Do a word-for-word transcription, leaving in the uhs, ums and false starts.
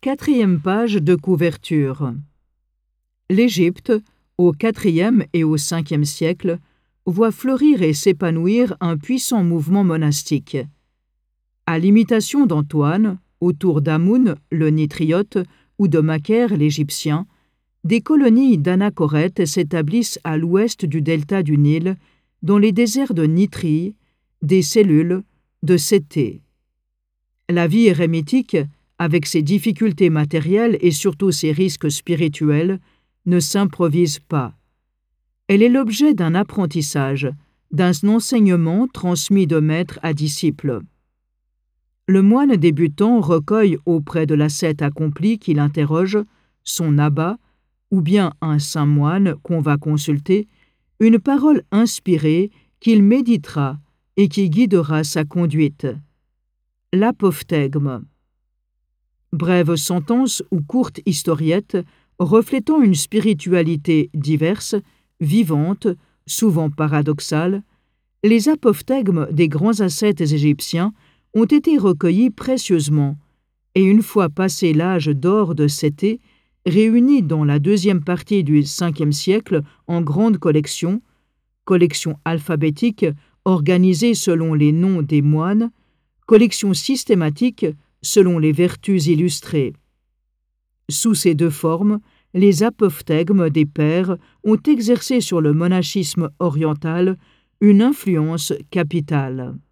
Quatrième page de couverture. L'Égypte, au quatrième et au cinquième siècle, voit fleurir et s'épanouir un puissant mouvement monastique. À l'imitation d'Antoine, autour d'Amoun, le Nitriote, ou de Macaire, l'Égyptien, des colonies d'anachorètes s'établissent à l'ouest du delta du Nil, dans les déserts de Nitrie, des cellules, de Sété. La vie érémitique, avec ses difficultés matérielles et surtout ses risques spirituels, ne s'improvise pas. Elle est l'objet d'un apprentissage, d'un enseignement transmis de maître à disciple. Le moine débutant recueille auprès de l'ascète accompli qui l'interroge, son abbat, ou bien un saint moine qu'on va consulter, une parole inspirée qu'il méditera et qui guidera sa conduite. L'apophthegme. Brève sentence ou courte historiette reflétant une spiritualité diverse, vivante, souvent paradoxale, les apophthegmes des grands ascètes égyptiens ont été recueillis précieusement et une fois passé l'âge d'or de Sété, réunis dans la deuxième partie du cinquième siècle en grande collection, collection alphabétique organisée selon les noms des moines, collection systématique selon les vertus illustrées. Sous ces deux formes, les apophthegmes des pères ont exercé sur le monachisme oriental une influence capitale.